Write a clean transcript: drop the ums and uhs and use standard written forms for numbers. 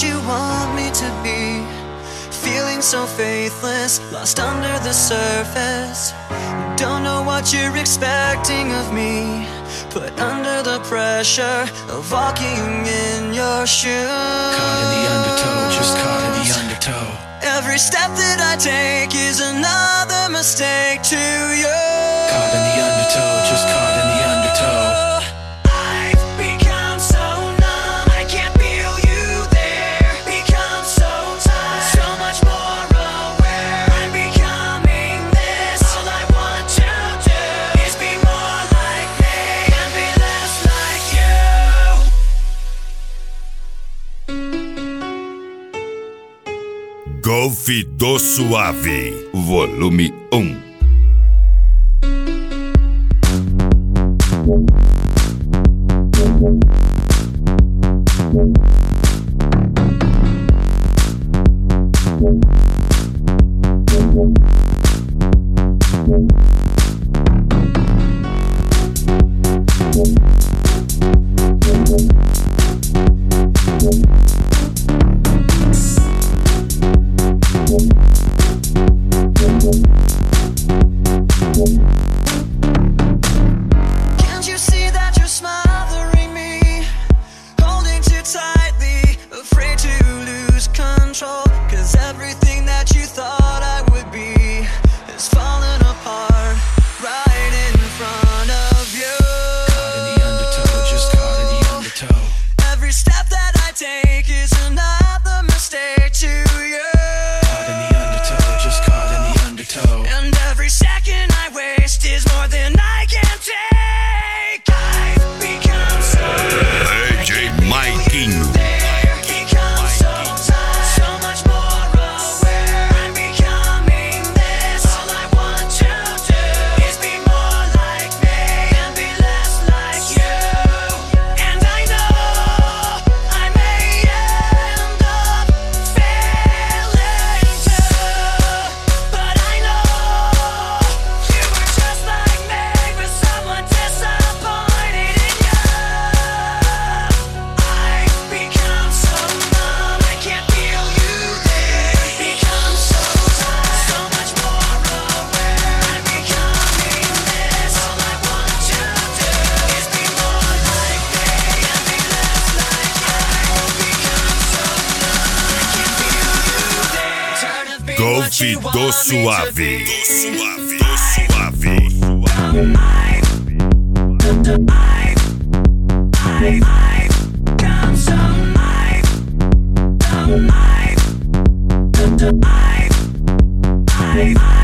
you want me to be. Feeling so faithless, lost under the surface. Don't know what you're expecting of me. Put under the pressure of walking in your shoes. Caught in the undertow, just caught in the undertow. Every step that I take is another mistake to you. Caught in the undertow, just caught in the undertow. I've become so numb, I can't feel you there. Become so tired, so much more aware. I'm becoming this. All I want to do is be more like me and be less like you. Golf do Suave, volume 1. Can't you see that you're smothering me? Holding too tightly, afraid to lose control. 'Cause everything that you thought I would be is falling apart right in front of you. Caught in the undertow, just caught in the undertow. Every step that I take is another mistake to you. Caught in the undertow, just caught in the undertow. And every second I waste is more than I can take. I've become so DJ Maikinho. become so tired, so much more aware. I'm becoming this. All I want to do is be more like me and be less like you. And I know I may end up failing too, but I know you were just like me, with someone disappointed in you. I've become so numb, I can't feel you there. Become so tired, so much more aware. I'm becoming this. All I want to do is be more like me and be less like you. Become so numb, I can't feel you there. Tired of being Golf what you do want me to Suave. be. Suave, do Suave. I've